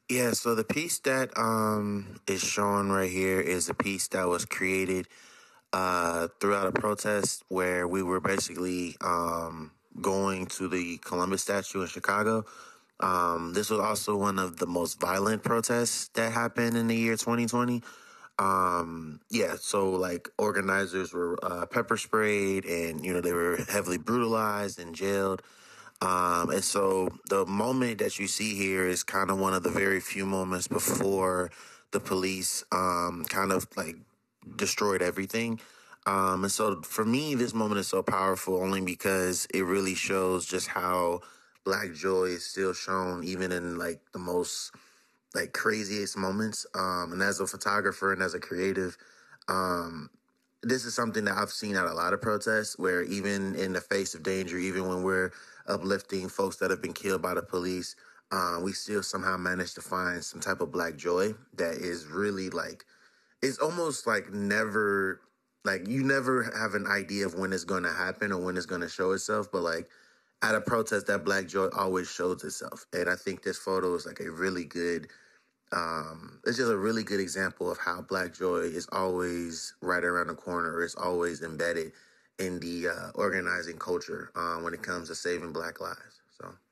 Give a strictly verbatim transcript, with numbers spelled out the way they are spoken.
Yeah, so the piece that um is shown right here is a piece that was created uh throughout a protest where we were basically um going to the Columbus statue in Chicago. Um, this was also one of the most violent protests that happened in the year twenty twenty. Um, yeah, so like organizers were uh, pepper sprayed and, you know, they were heavily brutalized and jailed. Um, and so the moment that you see here is kind of one of the very few moments before the police um, kind of like destroyed everything. Um, and so for me, this moment is so powerful only because it really shows just how Black joy is still shown even in like the most like craziest moments. Um, and as a photographer and as a creative, um, this is something that I've seen at a lot of protests where even in the face of danger, even when we're uplifting folks that have been killed by the police, uh, we still somehow manage to find some type of Black joy that is really like, it's almost like never, like you never have an idea of when it's going to happen or when it's going to show itself. But like at a protest, that Black joy always shows itself. And I think this photo is like a really good um, it's just a really good example of how Black joy is always right around the corner, or it's always embedded in the uh, organizing culture um, when it comes to saving Black lives. So.